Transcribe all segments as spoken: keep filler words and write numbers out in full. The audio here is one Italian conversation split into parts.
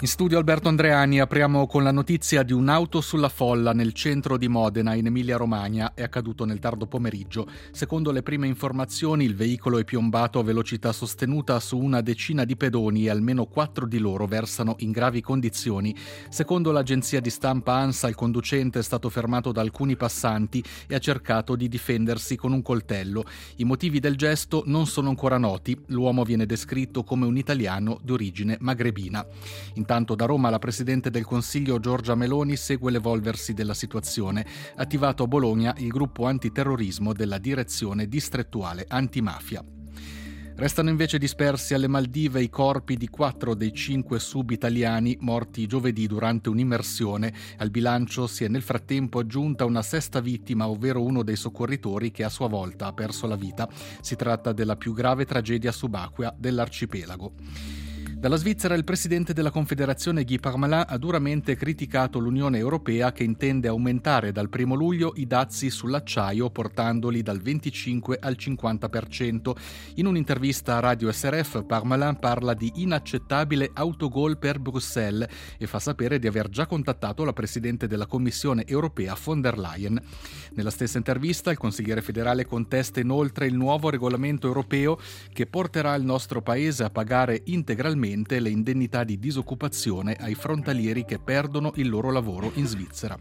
In studio Alberto Andreani, apriamo con la notizia di un'auto sulla folla nel centro di Modena, in Emilia-Romagna. È accaduto nel tardo pomeriggio. Secondo le prime informazioni, il veicolo è piombato a velocità sostenuta su una decina di pedoni e almeno quattro di loro versano in gravi condizioni. Secondo l'agenzia di stampa ANSA, il conducente è stato fermato da alcuni passanti e ha cercato di difendersi con un coltello. I motivi del gesto non sono ancora noti. L'uomo viene descritto come un italiano di origine magrebina. Intanto da Roma la Presidente del Consiglio Giorgia Meloni segue l'evolversi della situazione. Attivato a Bologna il gruppo antiterrorismo della Direzione Distrettuale Antimafia. Restano invece dispersi alle Maldive i corpi di quattro dei cinque sub-italiani morti giovedì durante un'immersione. Al bilancio si è nel frattempo aggiunta una sesta vittima, ovvero uno dei soccorritori che a sua volta ha perso la vita. Si tratta della più grave tragedia subacquea dell'arcipelago. Dalla Svizzera il presidente della Confederazione Guy Parmelin ha duramente criticato l'Unione Europea che intende aumentare dal primo luglio i dazi sull'acciaio portandoli dal venticinque al cinquanta per cento. In un'intervista a Radio S R F Parmelin parla di inaccettabile autogol per Bruxelles e fa sapere di aver già contattato la presidente della Commissione Europea von der Leyen. Nella stessa intervista il consigliere federale contesta inoltre il nuovo regolamento europeo che porterà il nostro paese a pagare integralmente le indennità di disoccupazione ai frontalieri che perdono il loro lavoro in Svizzera.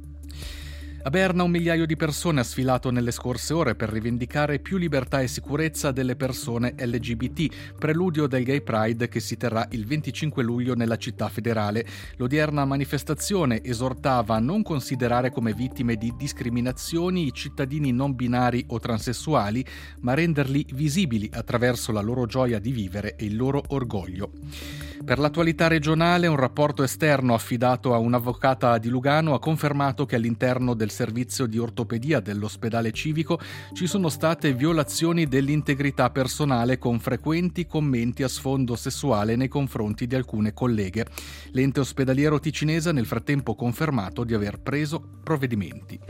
A Berna un migliaio di persone ha sfilato nelle scorse ore per rivendicare più libertà e sicurezza delle persone L G B T, preludio del Gay Pride che si terrà il venticinque luglio nella città federale. L'odierna manifestazione esortava a non considerare come vittime di discriminazioni i cittadini non binari o transessuali, ma renderli visibili attraverso la loro gioia di vivere e il loro orgoglio. Per l'attualità regionale, un rapporto esterno affidato a un'avvocata di Lugano ha confermato che all'interno del servizio di ortopedia dell'ospedale civico ci sono state violazioni dell'integrità personale con frequenti commenti a sfondo sessuale nei confronti di alcune colleghe. L'ente ospedaliero ticinese ha nel frattempo confermato di aver preso provvedimenti.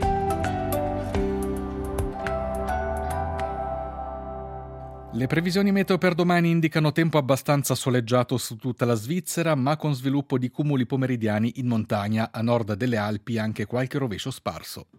Le previsioni meteo per domani indicano tempo abbastanza soleggiato su tutta la Svizzera, ma con sviluppo di cumuli pomeridiani in montagna, a nord delle Alpi anche qualche rovescio sparso.